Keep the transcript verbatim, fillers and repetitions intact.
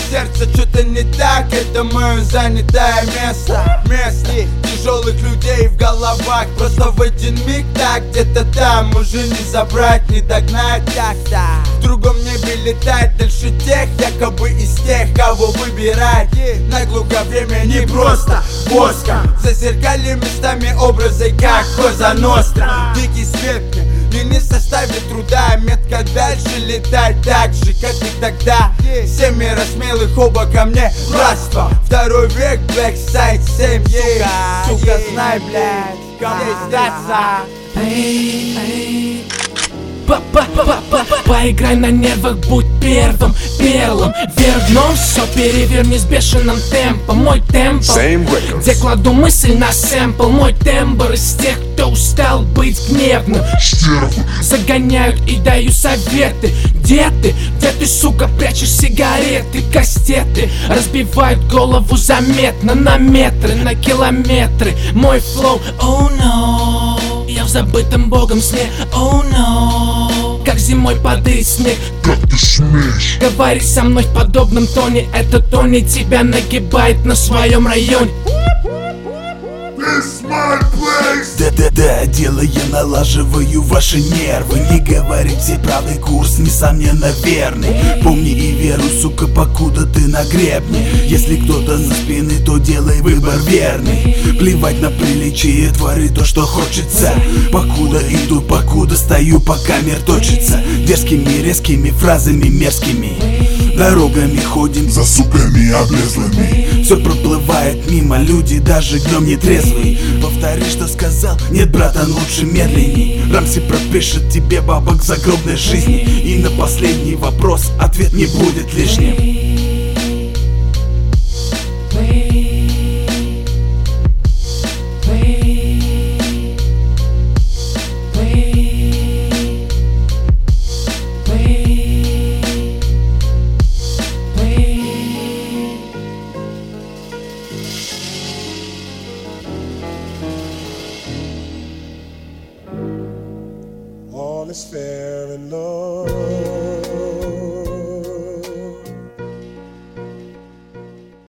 сердце что-то не так, это мое занятое место. Место тяжелых людей в головах, просто в один миг так. Где-то там уже не забрать, не догнать. Так-то в другом небе летать дальше тех, якобы из тех, кого выбирать. Наглухо время не просто воска, зазеркали местами образы, как Коза Ностра. Дикий свет мне и не составит труда метко дальше летать, так же, как и тогда. Семеро смелых оба ко мне братство. Второй век, Black Side семь, сука, сука, знай, блядь, кому сдаться. Эй, эй. Па-па-па-па, поиграй на нервах, будь первым перлом. Вверх дном все переверни с бешеным темпом. Мой темпл, где кладу мысль на сэмпл. Мой тембр из тех, кто устал быть гневным. Загоняют и даю советы. Где ты? Где ты, сука, прячешь сигареты? Кастеты разбивают голову заметно. На метры, на километры. Мой флоу, oh no, я в забытом богом сне, oh no, как зимой падает снег. Как ты смеешь говорить со мной в подобном тоне? Это Тони тебя нагибает на своем районе. This my place. Да-да-да, дело я налаживаю ваши нервы. Не говорите правый курс, несомненно верный. Помни и веруй, сука, покуда ты на гребне. Если кто-то за спины, то делай выбор верный. Плевать на приличие, твори то, что хочется. Покуда иду, покуда стою, пока мир точится. Дерзкими, резкими фразами мерзкими дорогами ходим За суками облезлыми. Все проплывает мимо, люди даже днем не трезвый. Повтори, что сказал, нет, братан, лучше медленней. Рамси пропишет тебе бабок загробной жизни. И на последний вопрос ответ не будет лишним. All is fair in love.